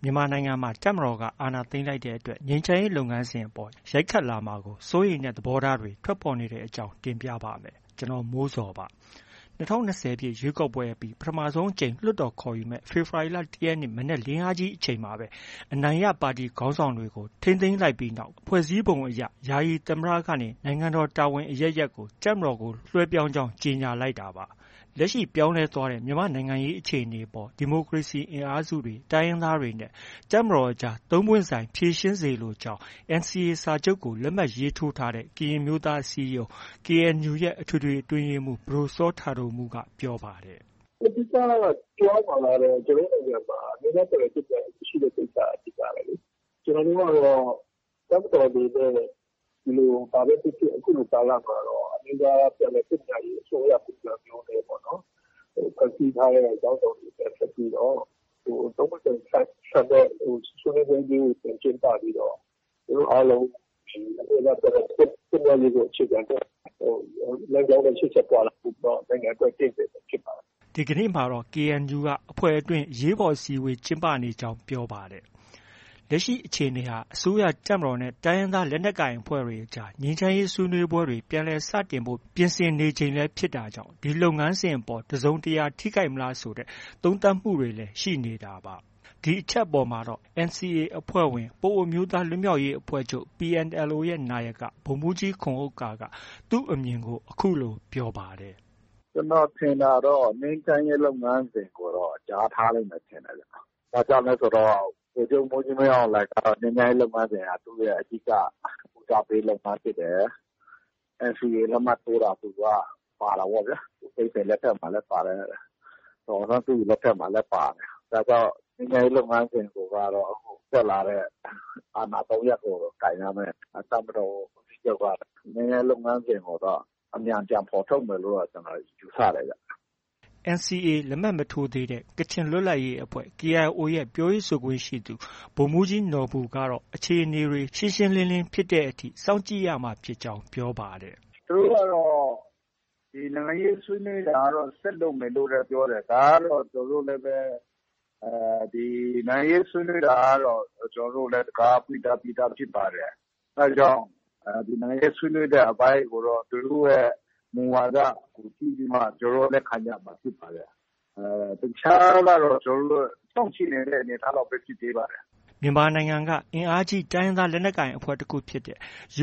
မြန်မာနိုင်ငံမှာတပ်မတော်ကအာဏာသိမ်းလိုက်တဲ့အတွက်ငြိမ်းချမ်းရေးလုပ်ငန်းစဉ်အပေါ်ရိုက်ခတ်လာမှာကိုစိုးရိမ်တဲ့သဘောထားတွေထွက်ပေါ်နေတဲ့အကြောင်းတင်ပြပါမယ်။ကျွန်တော်မိုးစောပါ။2020ပြည့်ရွေးကောက်ပွဲအပြီးပထမဆုံးအကြိမ်လွှတ်တော်ခေါ်ယူမဲ့ဖေဖော်ဝါရီလ1ရက်နေ့မနက်လင်းအားကြီးအချိန်မှာပဲအနိုင်ရပါတီခေါင်းဆောင်တွေကိုထိန်းသိမ်းလိုက်ပြီးနောက်ဖွဲ့စည်းပုံအရယာယီသမ္မတကနေနိုင်ငံတော်တာဝန်အရပ်ရပ်ကိုတပ်မတော်ကိုလွှဲပြောင်းကြောင်းကြေညာလိုက်တာပါ။လက်ရှိပြောင်းလဲသွားတဲ့မြန်မာနိုင်ငံရေးအခြေအနေပေါ်ဒီမိုကရေစီအင်အားစုတွေတိုင်းရင်းသားတွေနဲ့တပ်မတော်အကြားသုံးပွင့်ဆိုင်ဖြေရှင်းစေလိုကြောင်း NCA စာချုပ်ကိုလက်မှတ်ရေးထိုးထားတဲ့ကရင်မျိုးသားအစည်းအရုံး KNU ရဲ့အထွေထွေအတွင်းရေးမှူးပဒိုစောတာဒိုမှုကပြောပါတယ်။အဓိကပြောပါလာတော့ကျွန်တော်တို့နိုင်ငံမှာအနေနဲ့ပေါ်ဖြစ်တဲ့ရှိတဲ့ကိစ္စအဓိကပဲလေ။ကျွန်တော်တို့ကတော့တပ်တော်တွေနဲ့ဒီလိုပါပဲဖြစ်ဖြစ်အခုလိုကာလမှာတော့အမျိုးသားပြည်နယ်စစ်ညာရေးအစိုးရပုံစံမျိုးနဲ့ပေါ့နော်။ဖွဲ့စည်းထားတဲ့အကြောင်းတွေပဲဖြစ်ပြီးတော့သုံးပွင့်ဆိုင်ဆက်တဲ့ဆွေးနွေးပွဲကြီးကိုကျင်းပပြီးတော့တို့အားလုံးဒီအမျိုးသားပြည်နယ်စစ်ညာရေးကိုအခြေခံတဲ့နိုင်ငံတော်ရှိချက်ပေါ်လာပြီးတော့နိုင်ငံအတွက်တည်တယ်ဖြစ်ပါတယ်ဒီကနေ့မှာတော့ KNU ကအဖွဲ့အတွင်းရေးပေါ်အစည်းအဝေးကျင်းပနေကြောင်းပြောပါတယ်။လက်ရှိအခြေအနေဟာအစိုးရတပ်မတော်နဲ့တိုင်းရင်းသားလက်နက်ကိုင်အဖွဲ့တွေအကြားငြိမ်းချမ်းရေးဆွေးနွေးပွဲတွေပြန်လည်စတင်ဖို့ပြင်ဆင်နေချိန်လည်းဖြစ်တာကြောင့်ဒီလုပ်ငန်းစဉ်အပေါ်တစုံတရာထိခိုက်မလားဆိုတဲ့သုံးသပ်မှုတွေလည်းရှိနေတာပါ။ဒီအချက်ပေါ်မှာတော့ NCA အဖွဲ့ဝင်ပအိုဝ်းအမျိုးသားလွတ်မြောက်ရေးအဖွဲ့ချုပ် PNLO ရဲ့နာယကဗိုလ်မှူးကြီးခွန်ဥက္ကာကသူ့အမြင်ကိုအခုလိုပြောပါတယ်။ကျွန်တော်ထင်တာတော့ငြိမ်းချမ်းရေးလုပ်ငန်းစဉ်ကိုတော့ကြားထားလိမ့်မယ်ထင်တယ်ဗျ။ဒါကြောင့်လဲဆိုတော့ဗိုလ်ချုပ်မှူးကြီးမင်းအောင်လှိုင်ကတော့ငြိမ်းချမ်းရေးလုပ်ငန်းစဉ်ဟာသူ့ရဲ့အဓိကဦးစားပေးလုပ်ငန်းဖြစ်တယ်။ NCA လက်မှတ်ထိုးတာသူကပါတာပေါ့ဗျာ။သူသိလက်ထက်မှာလည်းပါတယ်။ဒေါ်အောင်ဆန်းစုကြည်လက်ထက်မှာလည်းပါတယ်။ဒါကြောင့်ငြိမ်းချမ်းရေးလုပ်ငန်းစဉ်ကိုကတော့အခုတက်လာတဲ့အာဏာ၃ရပ်ကိုကင်ရမယ်။တပ်မတော်ကြီးချုပ်ကငြိမ်းချမ်းရေးလုပ်ငန်းစဉ်ကိုတော့အမြန်ပြန်ဖော်ထုတ်မယ်လို့ကျွန်တော်ယူဆတယ်ဗျ။ NCA လက်မှတ်မထိုးသေးတဲ့ကချင်လွတ်လပ်ရေးအဖွဲ့ KIO ရဲ့ပြောရေးဆိုခွင့်ရှိသူဗိုလ်မှူးကြီးနော်ဘူကတော့အခြေအနေတွေရှင်းရှင်းလင်းလင်းဖြစ်တဲ့အထိစောင့်ကြည့်ရမှာဖြစ်ကြောင်းပြောပါတယ်။သူတို့ကတော့ဒီနိုင်ငံရေးဆွေးနွေးတာကတော့ဆက်လုပ်မယ်လို့လည်းပြောတယ်။ဒါကတော့ကျွန်တော်တို့လည်းပဲဒီနိုင်ငံရေးဆွေးနွေးတာကတော့ကျွန်တော်တို့လည်းတကားပြီးသားဖြစ်ပါတယ်။အဲဒါကြောင့်ဒီနိုင်ငံရေးဆွေးနွေးတဲ့အပိုင်းကိုတော့သူတို့ရဲ့မူဝါဒကိုကြည့်ပြီးမှကျွန်တော်တို့လက်ခံကြမှာဖြစ်ပါတယ်။တခြားကတော့ကျွန်တော်တို့စောင့်ကြည့်နေတဲ့အနေအထားတော့ပဲဖြစ်သေးပါတယ်။မြန်မာနိုင်ငံကအင်အားကြီးတိုင်းရင်းသားလက်နက်ကိုင်အဖွဲ့တစ်ခုဖြစ်တဲ့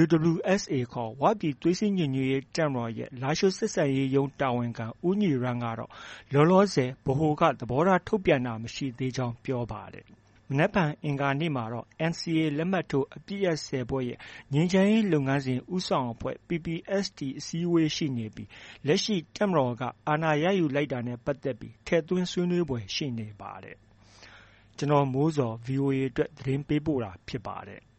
UWSA ခေါ်ဝပြည်သွေးစည်းညီညွတ်ရေးတပ်မတော်ရဲ့လားရှိုးဆက်ဆံရေးရုံးတာဝန်ခံဦးညီရန်းကတော့လောလောဆယ်ဗဟိုကသဘောထားထုတ်ပြန်တာမရှိသေးကြောင်းပြောပါတယ်။မနက်ဖြန်အင်္ဂါနေ့မှာတော့ NCA လက်မှတ်ထိုးအပစ်ရပ်10ဖွဲ့ရဲ့ငြိမ်းချမ်းရေးလုပ်ငန်းစဉ်ဦးဆောင်အဖွဲ့ PPST အစည်းအဝေးရှိနေပြီးလက်ရှိတပ်မတော်ကအာဏာရယူလိုက်တာနဲ့ပတ်သက်ပြီးထည့်သွင်းဆွေးနွေးဖွယ်ရှိနေပါတယ်။ကျွန်တော်မိုးစော VOA အတွက်သတင်းပေးပို့တာဖြစ်ပါတယ်။